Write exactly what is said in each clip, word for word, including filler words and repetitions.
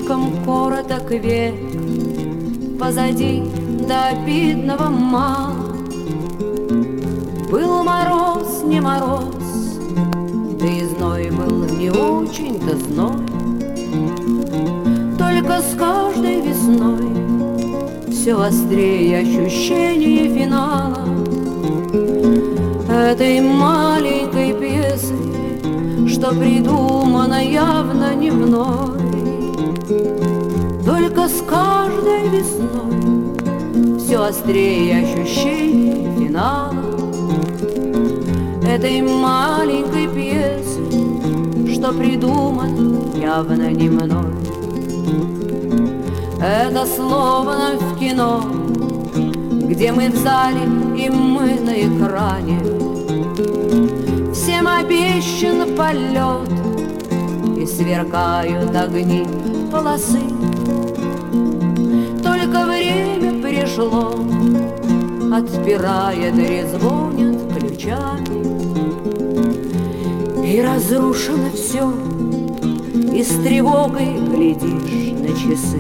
Слишком короток век, позади до обидного мало. Был мороз, не мороз, да и зной был не очень-то зной. Только с каждой весной все острее ощущение финала этой маленькой пьесы, что придумано явно не мной. Только с каждой весной все острее ощущение финала этой маленькой пьесы, что придумано явно не мной. Это словно в кино, где мы в зале и мы на экране. Всем обещан полет, и сверкают огни полосы. Только время пришло, отпирает, резвонят ключами, и разрушено все, и с тревогой глядишь на часы.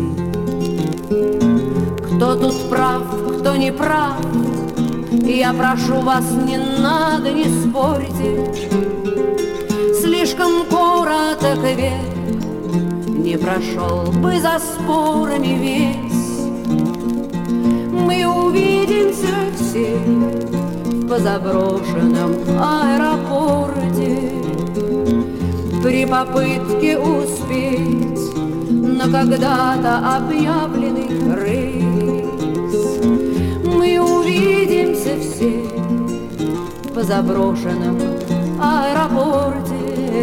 Кто тут прав, кто не прав, я прошу вас, не надо, не спорьте. Слишком короток век, не прошел бы за спорами весь. Мы увидимся все в позаброшенном аэропорте при попытке успеть на когда-то объявленный рейс. Мы увидимся все в позаброшенном аэропорте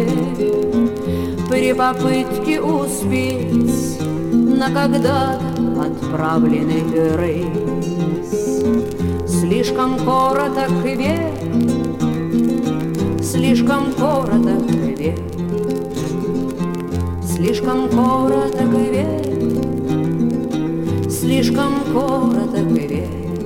при попытке успеть на когда-то отправленный рейс. Слишком короток век, слишком короток век, слишком короток век, слишком короток век.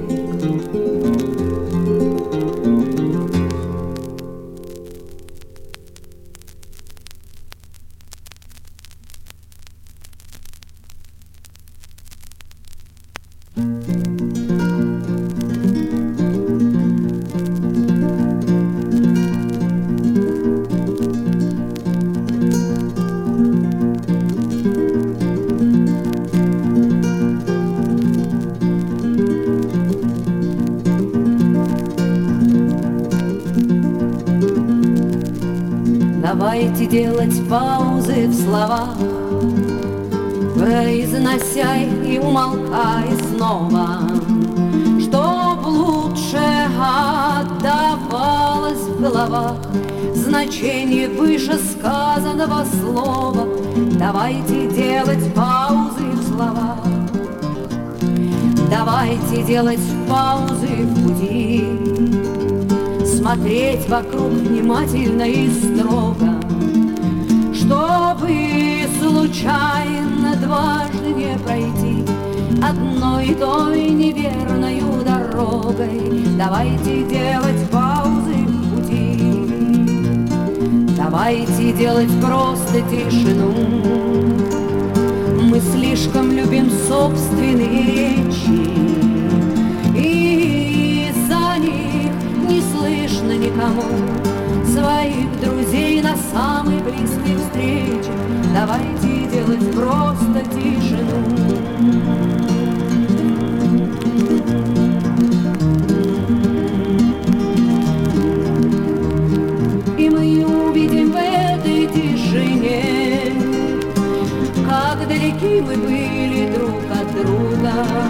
Давайте делать паузы в словах, произнося и умолкая снова, чтоб лучше отдавалось в головах значение вышесказанного слова. Давайте делать паузы в словах, давайте делать паузы в пути, смотреть вокруг внимательно и строго, чтобы случайно дважды не пройти одной и той неверною дорогой. Давайте делать паузы в пути, давайте делать просто тишину. Мы слишком любим собственные речи, и за них не слышно никому своих друзей на самой близкой встрече. Давайте делать просто тишину. И мы увидим в этой тишине, как далеки мы были друг от друга,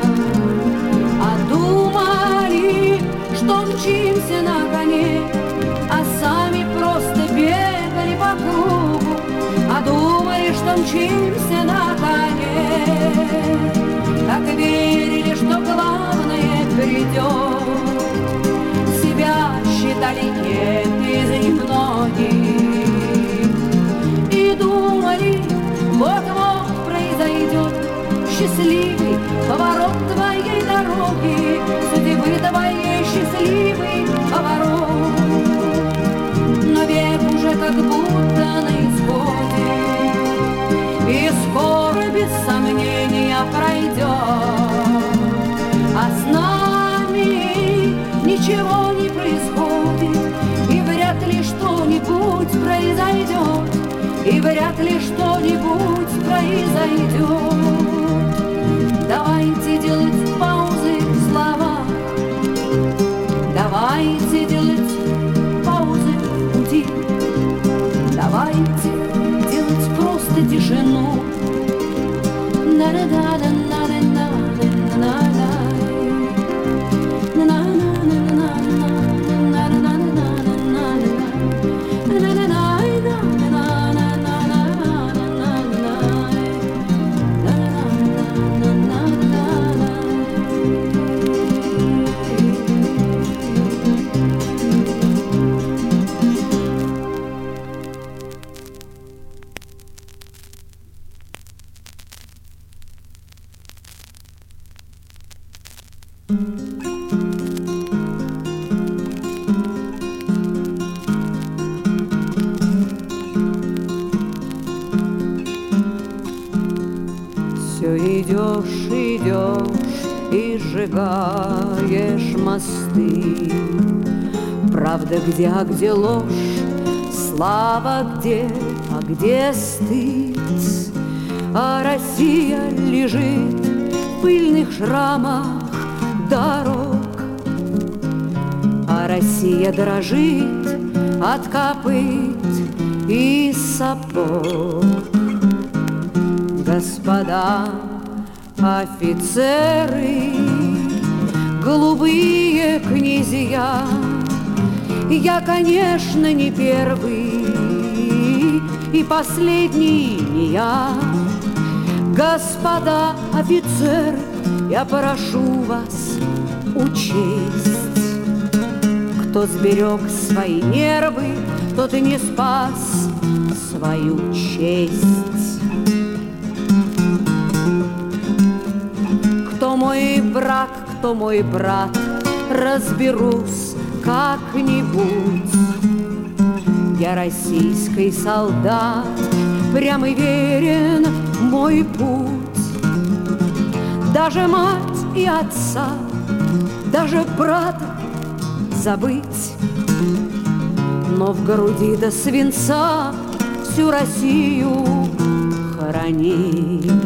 а думали, что мчимся на коне, а сами просто бегали по кругу, а думали, что мчимся на коне, так верили, что главное придет. Себя считали нет из немногих и думали, вот-вот произойдет счастливый поворот твоей дороги, судьбы твоей счастливый поворот. Но век уже как будто на исходе, и скоро без ничего не происходит, и вряд ли что-нибудь произойдет, и вряд ли что-нибудь произойдет. Давайте делать паузы в словах, давайте делать паузы в пути, давайте делать просто тишину. Все идешь, идешь и сжигаешь мосты. Правда где, а где ложь, слава где, а где стыд. А Россия лежит в пыльных шрамах дорог, а Россия дрожит от копыт и сапог. Господа офицеры, голубые князья, я, конечно, не первый и последний не я. Господа офицеры, я прошу вас учесть, кто сберег свои нервы, тот и не спас свою честь. Кто мой враг, кто мой брат, разберусь как-нибудь. Я российский солдат, прям и верен мой путь. Даже мать и отца, даже брата забыть, но в груди до свинца всю Россию хоронить.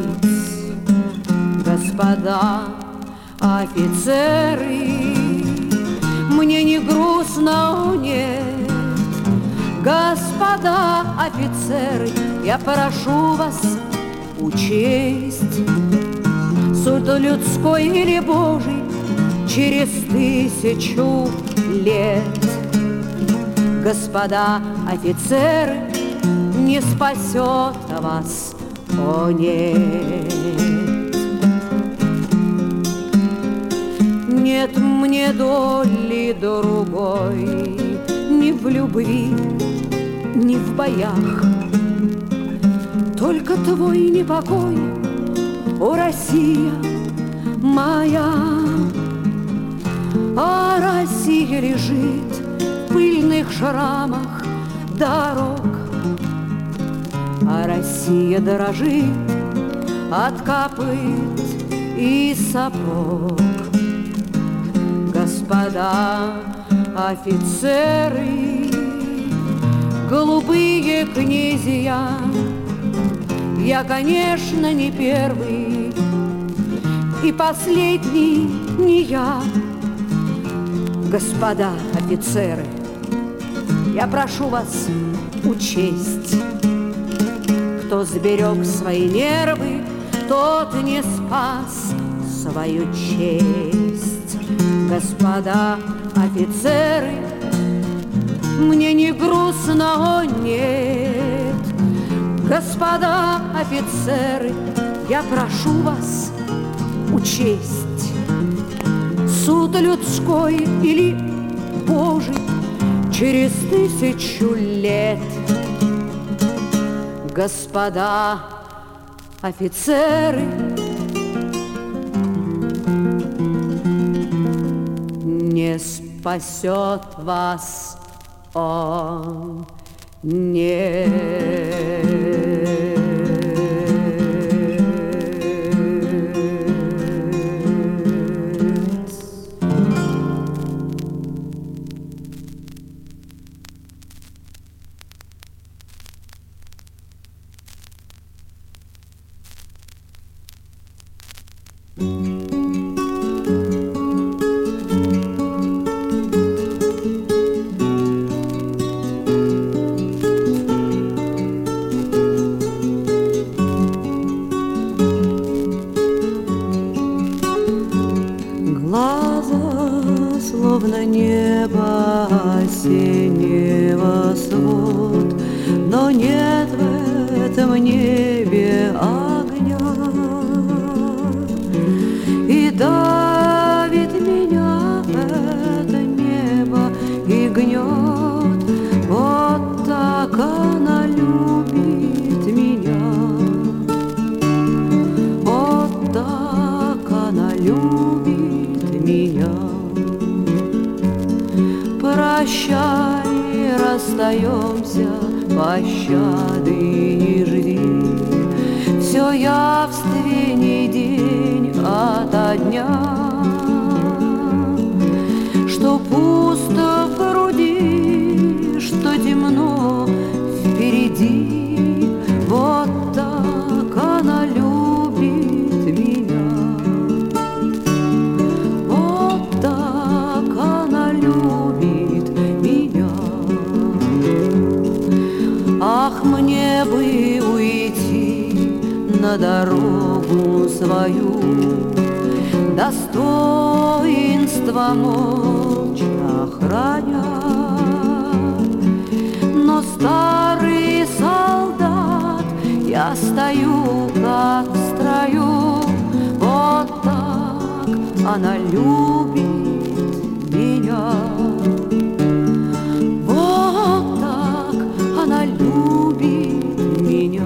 Господа офицеры, мне не грустно, нет. Господа офицеры, я прошу вас учесть, суд людской или Божий через тысячу лет. Господа офицеры, не спасет вас, о нет. Нет мне доли другой, ни в любви, ни в боях, только твой непокой, о Россия моя. А Россия лежит в пыльных шрамах дорог, а Россия дорожит от копыт и сапог. Господа офицеры, голубые князья, я, конечно, не первый и последний не я. Господа офицеры, я прошу вас учесть, кто сберег свои нервы, тот не спас свою честь. Господа офицеры, мне не грустно, о нет. Господа офицеры, я прошу вас учесть, суд людской или Божий через тысячу лет. Господа офицеры, не спасет вас он, нет. расстаемся, пощады не жди. Все явственней день ото дня, что пусто в груди, что темно впереди. Вот так она любит меня, вот так она любит меня. Ах, мне бы уйти на дорогу свою, достоинство молча охраня, но старый солдат, я стою как в строю. Вот так она любит меня, вот так она любит меня.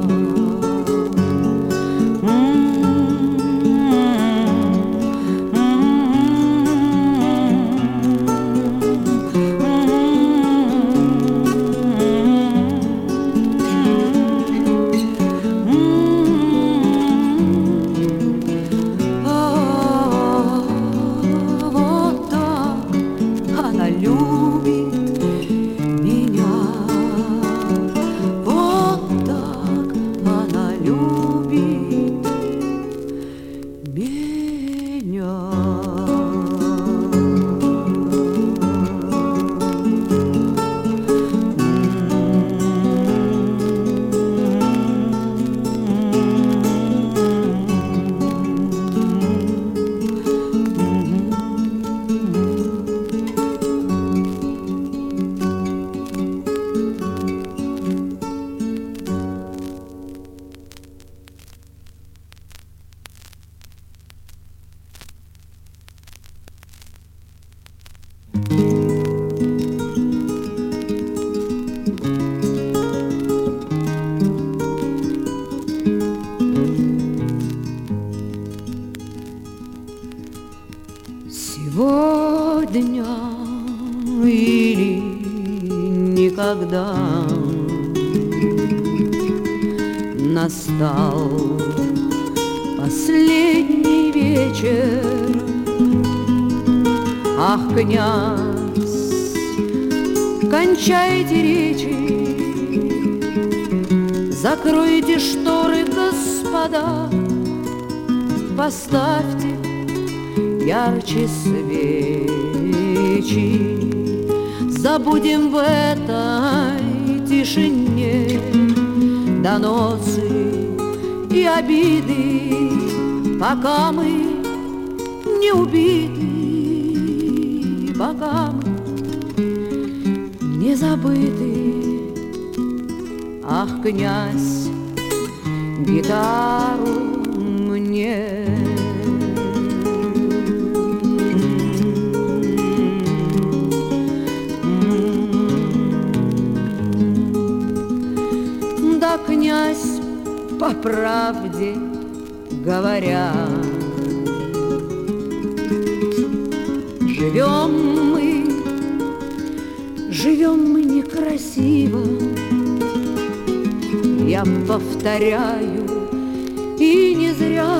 Сегодня или никогда настал последний вечер. Ах, князь, кончайте речи, закройте шторы, господа, поставьте ярче свечи. Забудем в этой тишине доносы и обиды, пока мы не убиты, пока мы не забыты. Ах, князь, гитару мне. Да, князь, по правде говоря, живем мы, живем мы некрасиво. Я повторяю, и не зря.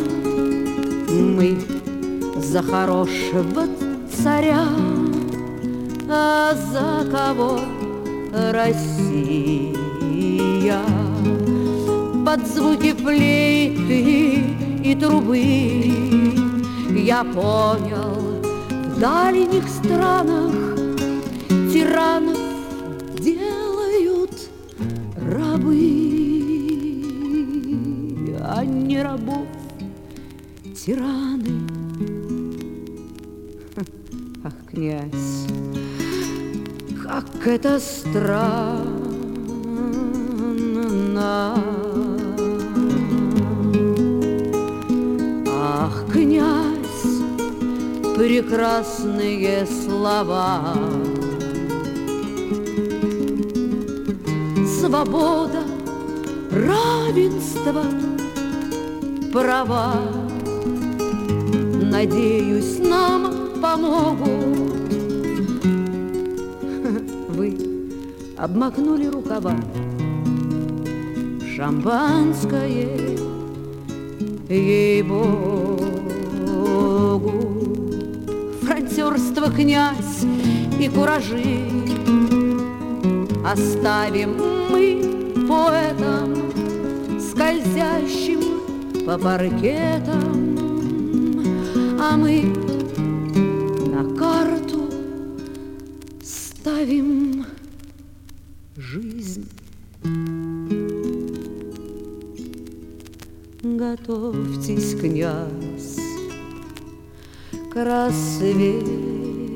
Мы за хорошего царя, а за кого Россия? Под звуки флейты и трубы я понял, в дальних странах тиранов делают рабы, а не рабов тираны. Ах, князь, как это странно. Ах, князь, прекрасные слова. Свобода, равенство, права, надеюсь, нам помогут. Вы обмакнули рукава в шампанское, ей-богу. Фронтёрство, князь, и куражи оставим мы поэтам, скользящим по паркетам, а мы на карту ставим жизнь. Готовьтесь, князь, к рассвету.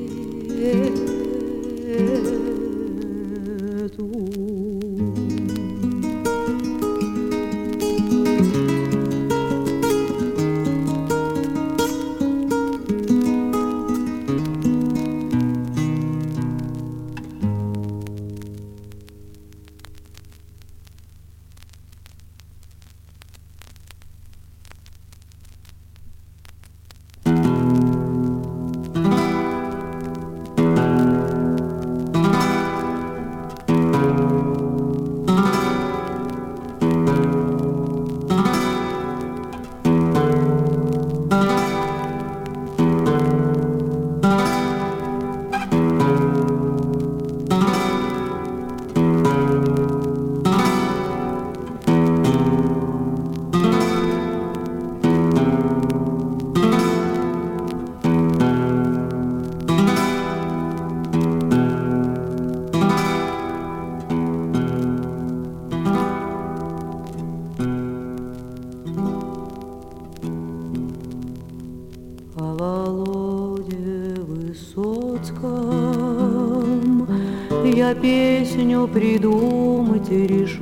Я песню придумать решил.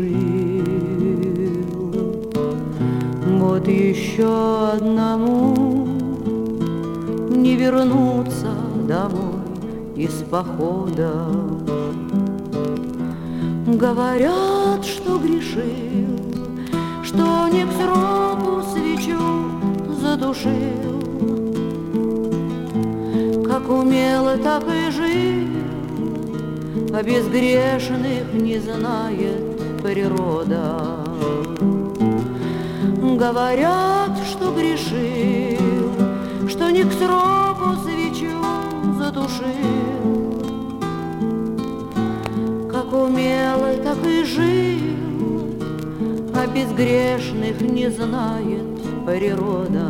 Вот еще одному не вернуться домой из похода. Говорят, что грешил, что не к сроку свечу задушил. Как умело, так и жил, а безгрешных не знает природа. Говорят, что грешил, что не к сроку свечу задушил. Как умело, так и жил, а безгрешных не знает природа.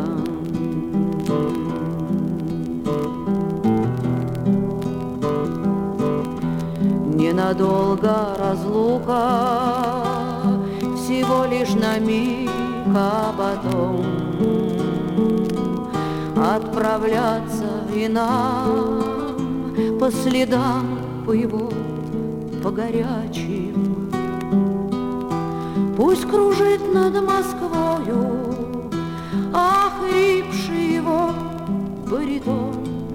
Ненадолго разлука, всего лишь на миг, а потом отправляться и нам по следам, по его, по горячим. Пусть кружит над Москвою охрипший его баритон.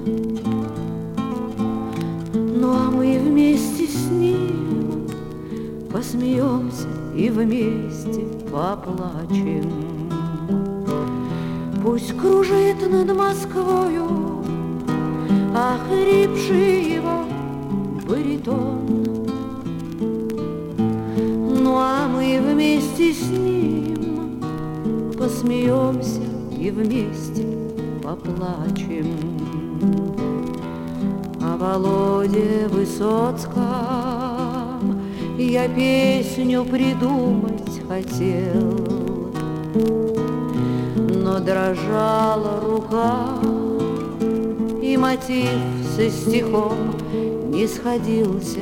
Ну а мы вместе с ним посмеемся и вместе поплачем. Пусть кружит над Москвою охрипший его баритон. Ну а мы вместе с ним посмеемся и вместе поплачем. О Володе Высоцком я песню придумать хотел, но дрожала рука, и мотив со стихом не сходился.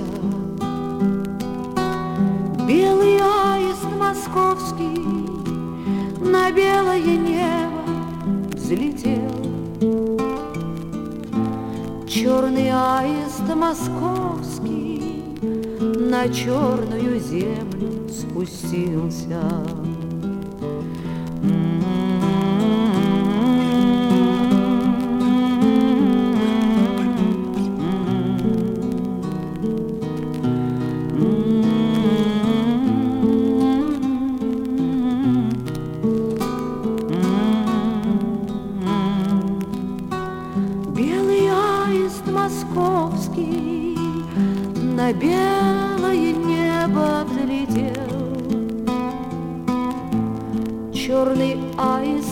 Белый аист московский на белое небо взлетел. Черный аист московский на черную землю спустился. Московский на белое небо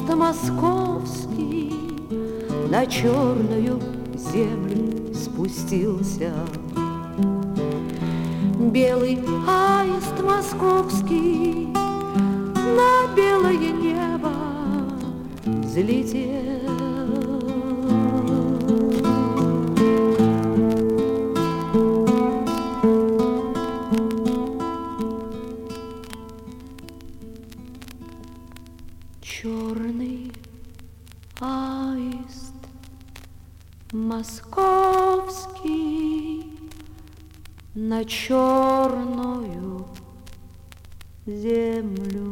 аист московский на черную землю спустился. Белый аист московский на белое небо взлетел. Черный аист московский на черную землю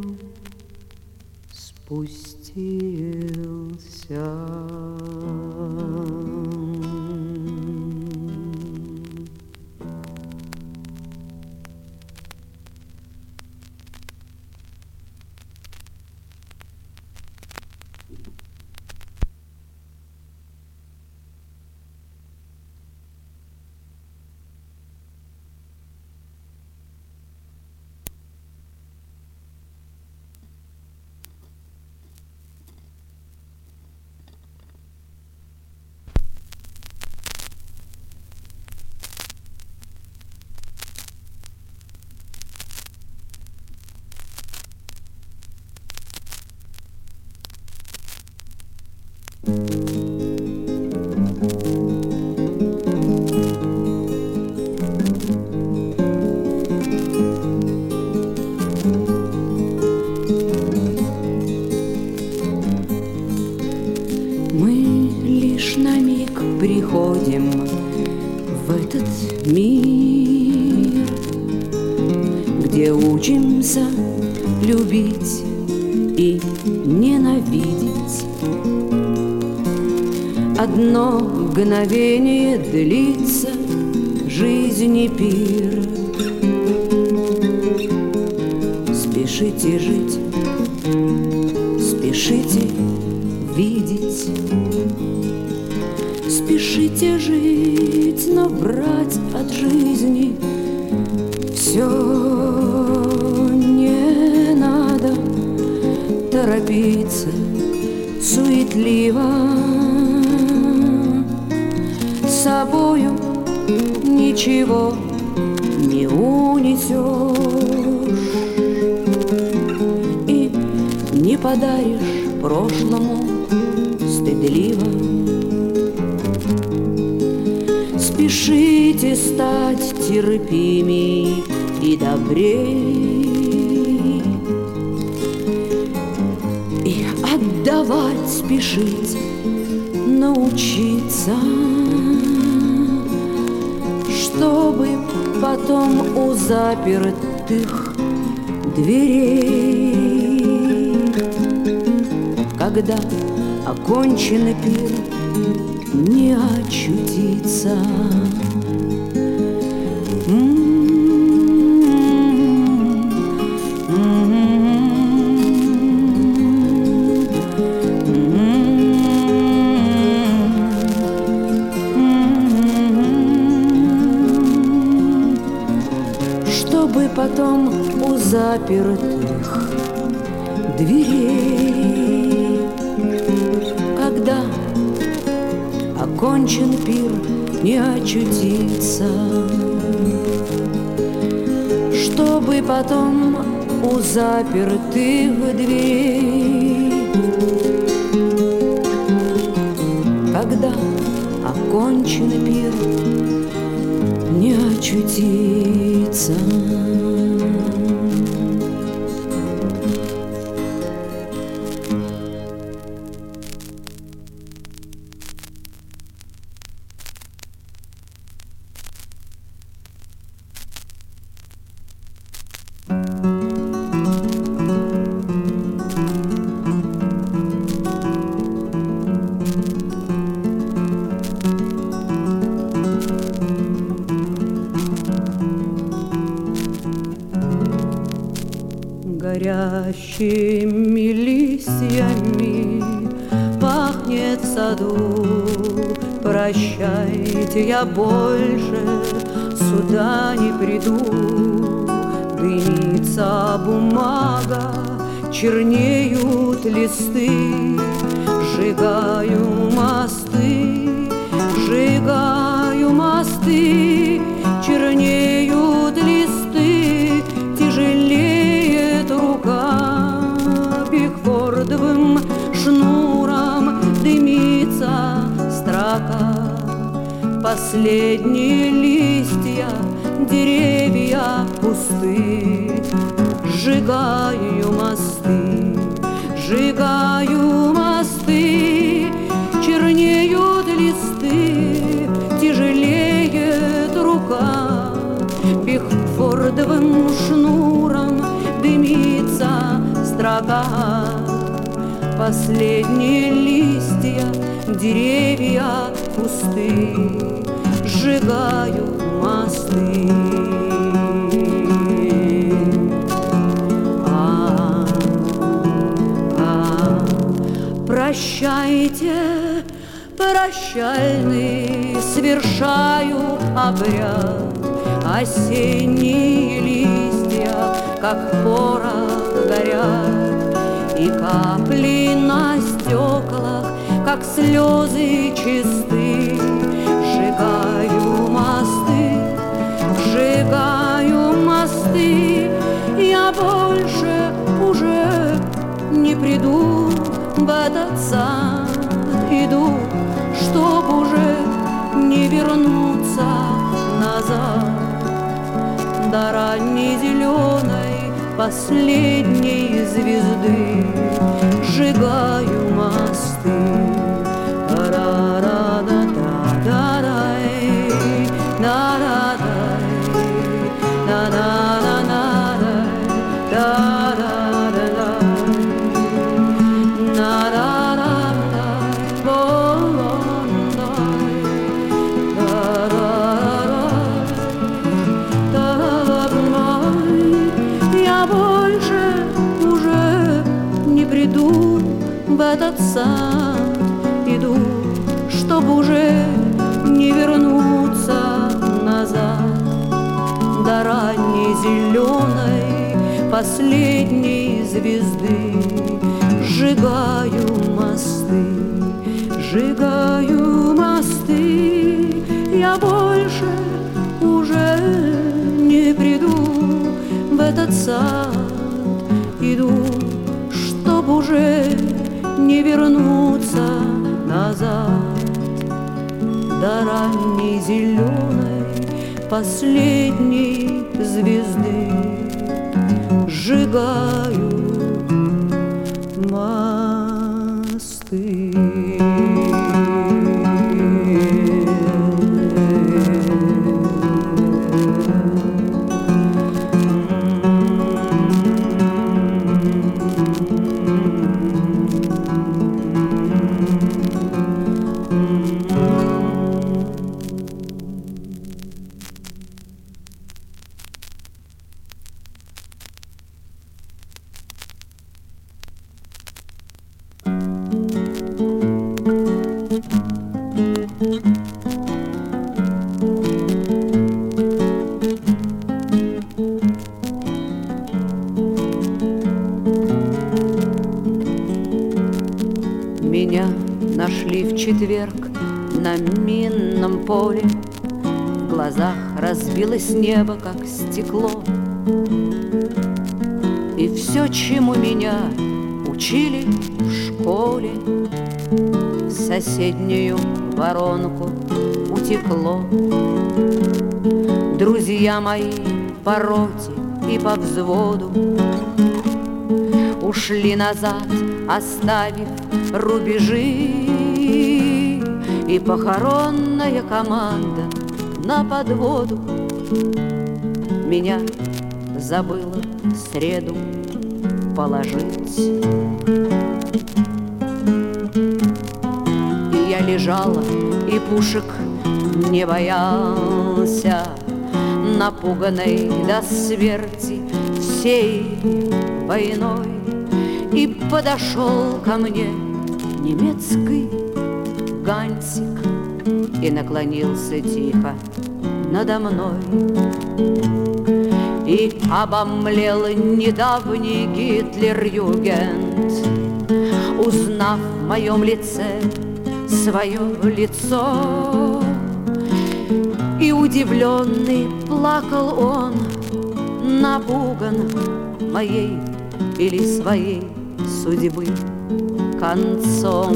спустился. Мы лишь на миг приходим в этот мир, где учимся любить и ненавидеть. Одно мгновение длится жизни пир. Спешите жить, спешите видеть, спешите жить, но брать от жизни все не надо, торопиться суетливо. С собою ничего не унесешь и не подаришь прошлому стыдливо. Спешите стать терпимей и добрей, и отдавать спешить научиться, чтобы потом у запертых дверей, когда окончен пир, не очутиться. Чтобы потом у запертых дверей, когда окончен пир, не очутиться. Чтобы потом у запертых дверей, когда окончен пир, не очутиться. Горящими листьями пахнет в саду. Прощайте, я больше сюда не приду. Дымится бумага, чернеют листы, сжигаю мосты, сжигаю мосты, чернеют листы, тяжелеет рука, бигфордовым шнуром дымится строка. Последние листья, деревья пусты, сжигаю мосты, сжигаю мосты, чернеют листы, тяжелеет рука, бигфордовым шнуром дымится строка. Последние листья, деревья пусты, сжигаю мосты. А, а, прощайте, прощальный, свершаю обряд. Осенние листья, как порох, горят, и капли на стеклах, как слезы чисты. Сжигаю мосты, сжигаю мосты, я больше уже не приду в этот сад. Иду, чтоб уже не вернуться назад до ранней зеленой последней звезды. Сжигаю мосты. Я больше уже не приду в этот сад. Иду, чтоб уже не вернуться назад до ранней зеленой последней звезды. Сжигаю мосты, сжигаю мосты, я больше уже не приду в этот сад. Иду, чтоб уже не вернуться назад до ранней зеленой последней звезды. Сжигаю мосты. Меня нашли в четверг на минном поле, в глазах разбилось небо, как стекло. И все, чему меня учили в школе, в соседнюю воронку утекло. Друзья мои по роте и по взводу ушли назад, оставив рубежи, и похоронная команда на подводу меня забыла в среду положить. И я лежала, и пушек не боялся, напуганный до смерти всей войной. И подошел ко мне немецкий гансик и наклонился тихо надо мной. И обомлел недавний Гитлер-Югент, узнав в моем лице свое лицо. И удивленный плакал он, напуган моей или своей судьбы концом.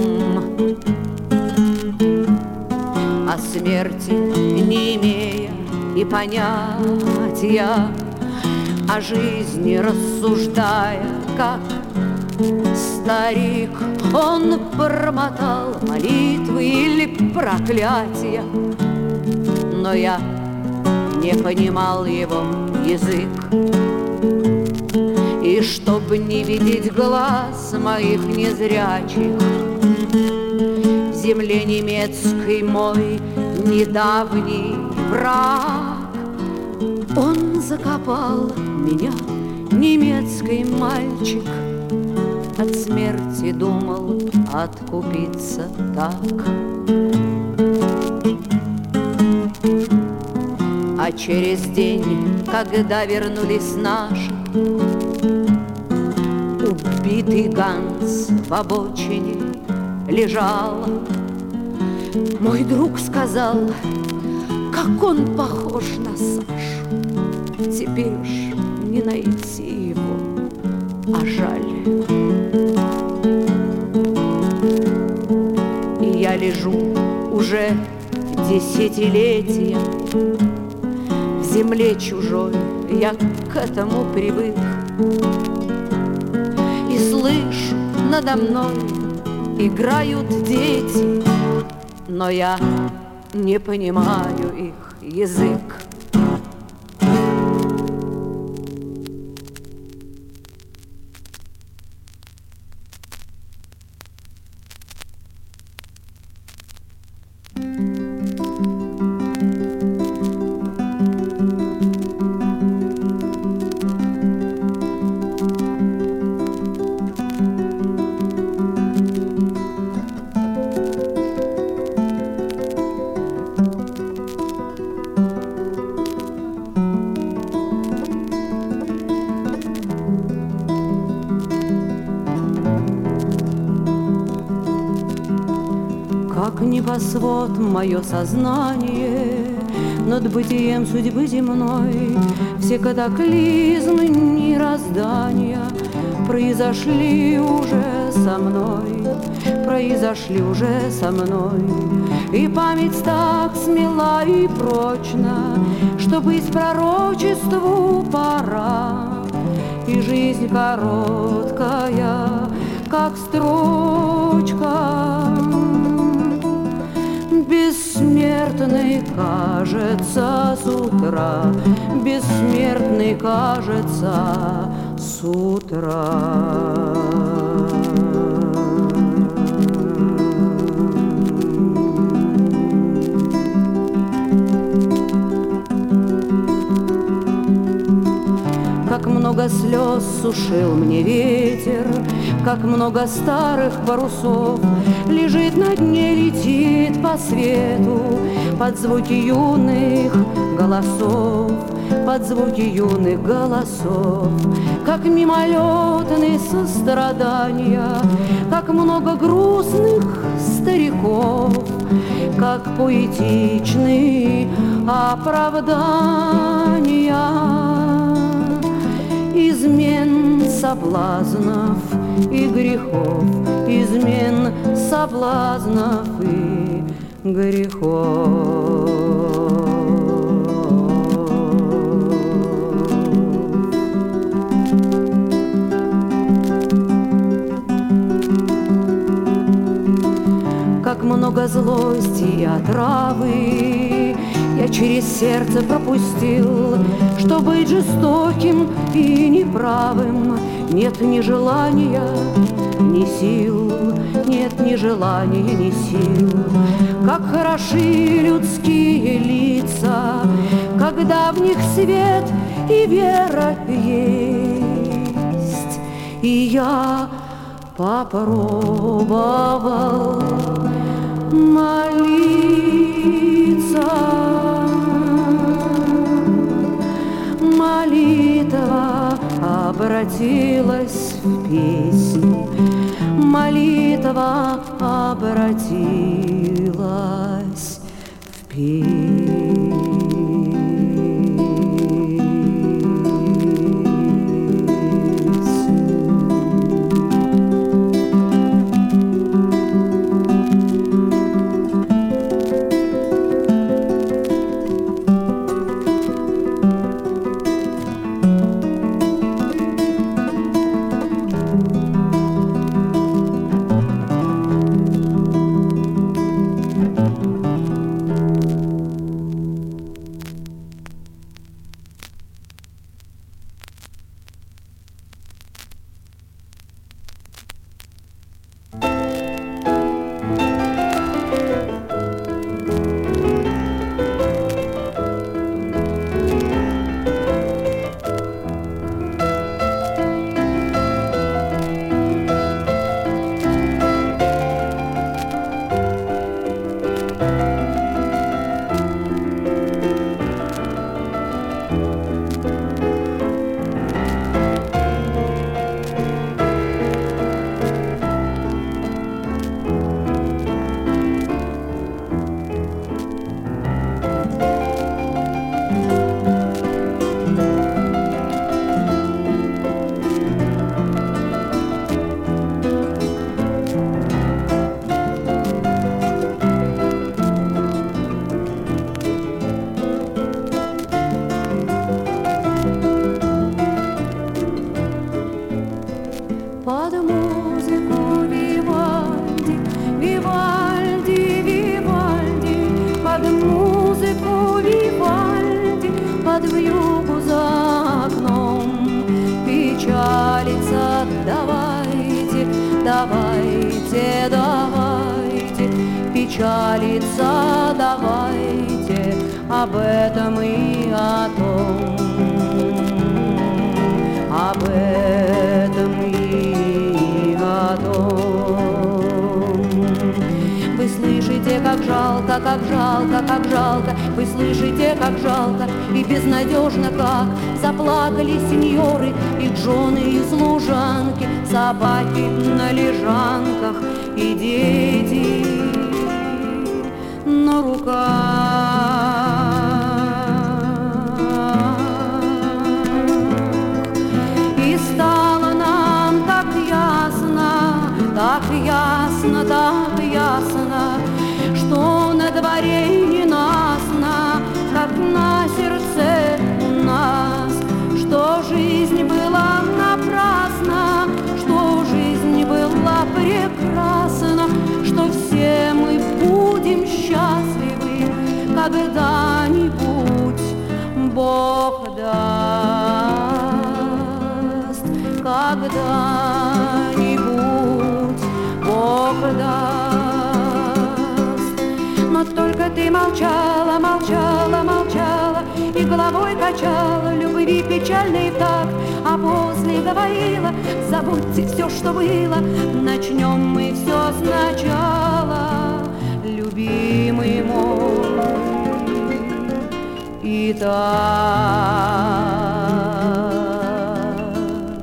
О смерти не имея и понятия, о жизни рассуждая, как старик, он бормотал молитвы или проклятия, но я не понимал его язык. И чтоб не видеть глаз моих незрячих, в земле немецкой мой недавний враг, он закопал меня, немецкий мальчик, от смерти думал откупиться так. А через день, когда вернулись наши, убитый Ганс в обочине лежал. Мой друг сказал, как он похож на Сашу. Теперь уж не найти его, а жаль. И я лежу уже десятилетия в земле чужой, я к этому привык. И слышу, надо мной играют дети, но я не понимаю их язык. Как небосвод мое сознание над бытием судьбы земной, все катаклизмы мироздания произошли уже со мной, произошли уже со мной. И память так смела и прочна, что быть пророчеству пора. И жизнь короткая, как строчка, бессмертный кажется с утра, бессмертный кажется с утра. Как много слез сушил мне ветер, как много старых парусов лежит на дне, летит по свету под звуки юных голосов, под звуки юных голосов. Как мимолетные сострадания, как много грустных стариков, как поэтичные оправдания измен, соблазнов и грехов, измен, соблазнов и грехов. Как много злости и отравы я через сердце пропустил, что быть жестоким и неправым нет ни желания, ни сил, нет ни желания, ни сил. Как хороши людские лица, когда в них свет и вера есть. И я попробовал молиться, молиться. молитва обратилась в песнь, молитва обратилась в песнь. Давайте, давайте, печалиться, давайте об этом и о том, об этом и о том. Вы слышите, как жалко, как жалко, как жалко, вы слышите, как жалко и безнадежно, как заплакали сеньоры, их жены и служанки, собаки на лежанках и дети на руках. И стало нам так ясно, так ясно, так ясно, что на дворе ненастно, как на сердце у нас, что жизнь была напрасна, что жизнь была прекрасна, что все мы будем счастливы когда-нибудь, Бог даст, когда-нибудь Бог даст. Но только ты молчала, молчала, молчала и головой качала любви печальной в такт, а после говорила: забудьте все, что было, начнем мы все сначала, любимый мой. И так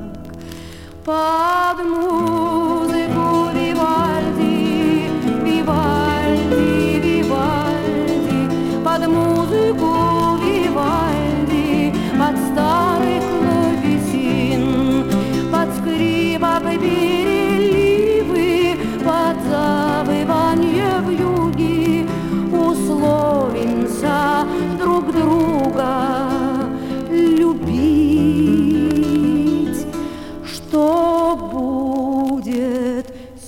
под музыку Вивальди, Вивальди, Вивальди, под музыку Вивальди, под старый клавесин, под скрипок переливы, под завывание вьюги условимся друг друга любить, что будет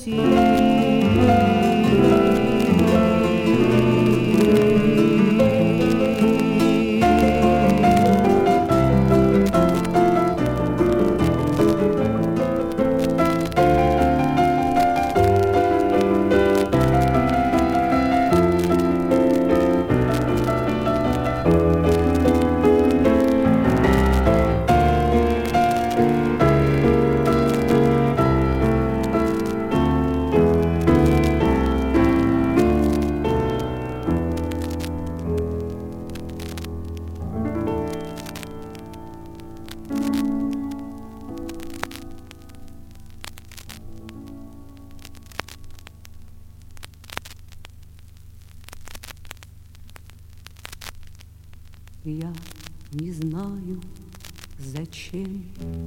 сил. Я не знаю, зачем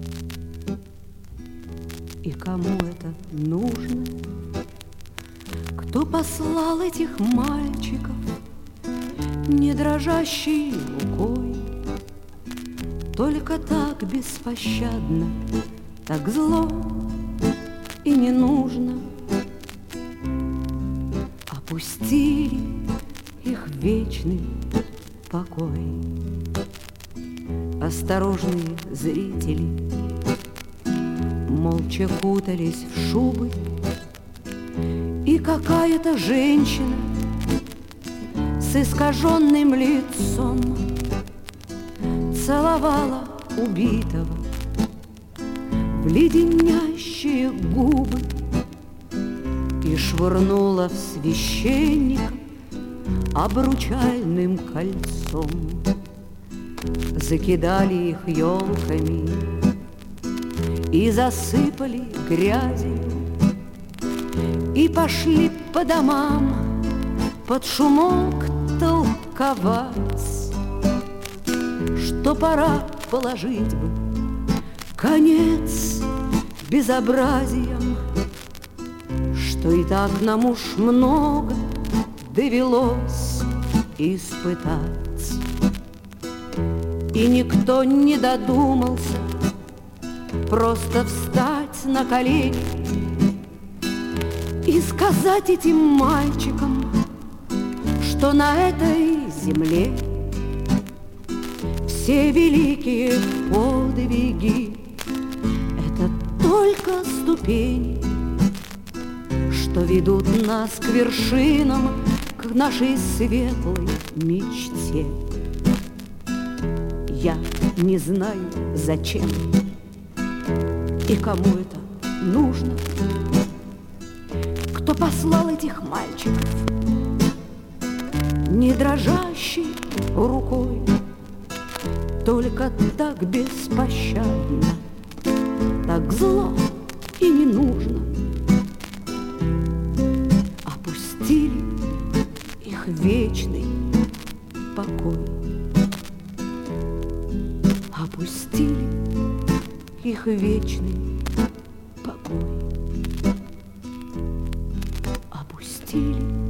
и кому это нужно, кто послал этих мальчиков не дрожащей рукой, только так беспощадно, так зло и не нужно. Опустили их вечный покой. Осторожные зрители молча кутались в шубы, и какая-то женщина с искаженным лицом целовала убитого в леденящие губы и швырнула в священника обручальным кольцом. Закидали их елками и засыпали грязью, и пошли по домам под шумок толковать, что пора положить бы конец безобразиям, что и так нам уж много довелось испытать. И никто не додумался просто встать на колени и сказать этим мальчикам, что на этой земле все великие подвиги — это только ступени, что ведут нас к вершинам, к нашей светлой мечте. Я не знаю, зачем и кому это нужно, кто послал этих мальчиков не дрожащей рукой, только так беспощадно, так зло и не нужно. Опустили их вечный покой. Опустили их вечный покой. Опустили